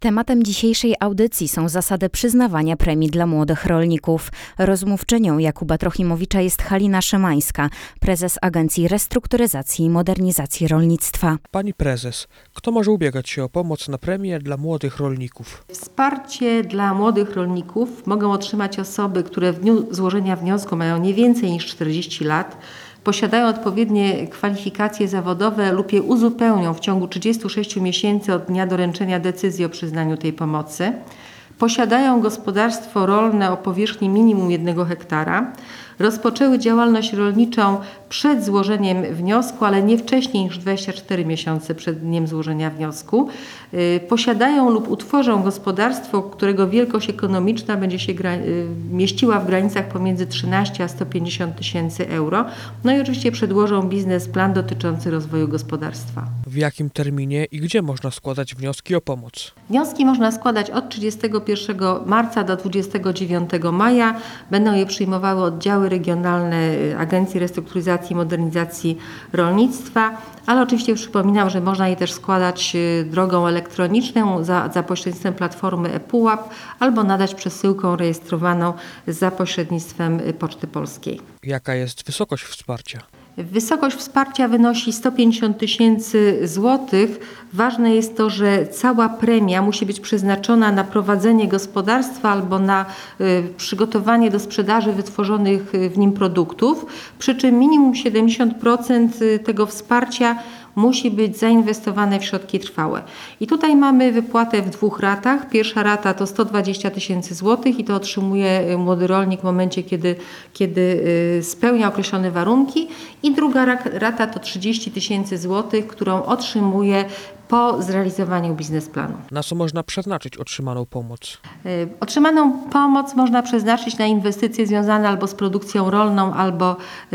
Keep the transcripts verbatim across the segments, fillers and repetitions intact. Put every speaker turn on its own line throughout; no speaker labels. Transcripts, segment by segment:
Tematem dzisiejszej audycji są zasady przyznawania premii dla młodych rolników. Rozmówczynią Jakuba Trochimowicza jest Halina Szymańska, prezes Agencji Restrukturyzacji i Modernizacji Rolnictwa.
Pani prezes, kto może ubiegać się o pomoc na premię dla młodych rolników?
Wsparcie dla młodych rolników mogą otrzymać osoby, które w dniu złożenia wniosku mają nie więcej niż czterdzieści lat, posiadają odpowiednie kwalifikacje zawodowe lub je uzupełnią w ciągu trzydziestu sześciu miesięcy od dnia doręczenia decyzji o przyznaniu tej pomocy, posiadają gospodarstwo rolne o powierzchni minimum jednego hektara, rozpoczęły działalność rolniczą przed złożeniem wniosku, ale nie wcześniej niż dwadzieścia cztery miesiące przed dniem złożenia wniosku, yy, posiadają lub utworzą gospodarstwo, którego wielkość ekonomiczna będzie się gra- yy, mieściła w granicach pomiędzy trzynaście a sto pięćdziesiąt tysięcy euro. No i oczywiście przedłożą biznesplan dotyczący rozwoju gospodarstwa.
W jakim terminie i gdzie można składać wnioski o pomoc?
Wnioski można składać od trzydziestego pierwszego marca do dwudziestego dziewiątego maja. Będą je przyjmowały oddziały regionalne Agencji Restrukturyzacji i Modernizacji Rolnictwa, ale oczywiście przypominam, że można je też składać drogą elektroniczną za, za pośrednictwem platformy ePUAP albo nadać przesyłką rejestrowaną za pośrednictwem Poczty Polskiej.
Jaka jest wysokość wsparcia?
Wysokość wsparcia wynosi sto pięćdziesiąt tysięcy złotych. Ważne jest to, że cała premia musi być przeznaczona na prowadzenie gospodarstwa albo na y, przygotowanie do sprzedaży wytworzonych w nim produktów, przy czym minimum siedemdziesiąt procent tego wsparcia musi być zainwestowane w środki trwałe. I tutaj mamy wypłatę w dwóch ratach. Pierwsza rata to sto dwadzieścia tysięcy złotych i to otrzymuje młody rolnik w momencie, kiedy, kiedy spełnia określone warunki. I druga rata to trzydzieści tysięcy złotych, którą otrzymuje po zrealizowaniu biznesplanu.
Na co można przeznaczyć otrzymaną pomoc?
Otrzymaną pomoc można przeznaczyć na inwestycje związane albo z produkcją rolną, albo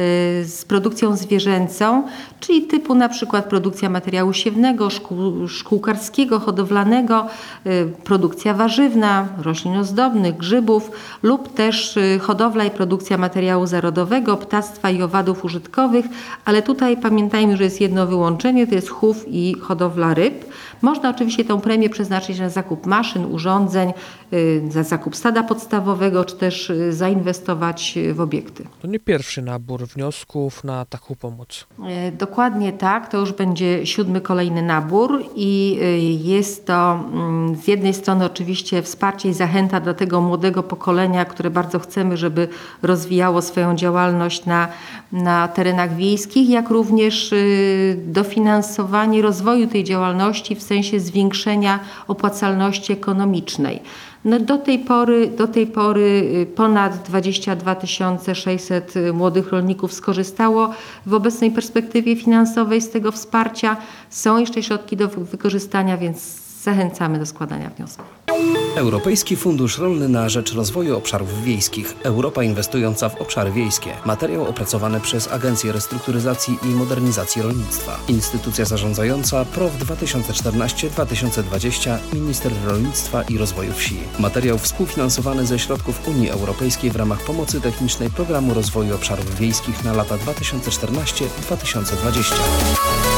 z produkcją zwierzęcą, czyli typu na przykład produkcja materiału siewnego, szkół, szkółkarskiego, hodowlanego, produkcja warzywna, roślin ozdobnych, grzybów lub też hodowla i produkcja materiału zarodowego, ptactwa i owadów użytkowych, ale tutaj pamiętajmy, że jest jedno wyłączenie, to jest chów i hodowla ryb. Można oczywiście tę premię przeznaczyć na zakup maszyn, urządzeń, za zakup stada podstawowego, czy też zainwestować w obiekty. To
nie pierwszy nabór wniosków na taką pomoc.
Dokładnie tak, to już będzie siódmy kolejny nabór i jest to z jednej strony oczywiście wsparcie i zachęta dla tego młodego pokolenia, które bardzo chcemy, żeby rozwijało swoją działalność na, na terenach wiejskich, jak również dofinansowanie rozwoju tej działalności w sensie zwiększenia opłacalności ekonomicznej. No do tej pory, do tej pory ponad dwadzieścia dwa tysiące sześćset młodych rolników skorzystało w obecnej perspektywie finansowej z tego wsparcia. Są jeszcze środki do wykorzystania, więc zachęcamy do składania wniosków.
Europejski Fundusz Rolny na rzecz Rozwoju Obszarów Wiejskich. Europa inwestująca w obszary wiejskie. Materiał opracowany przez Agencję Restrukturyzacji i Modernizacji Rolnictwa. Instytucja zarządzająca P R O W dwa tysiące czternaście do dwa tysiące dwudziestego. Minister Rolnictwa i Rozwoju Wsi. Materiał współfinansowany ze środków Unii Europejskiej w ramach pomocy technicznej Programu Rozwoju Obszarów Wiejskich na lata dwa tysiące czternaście do dwa tysiące dwudziestego.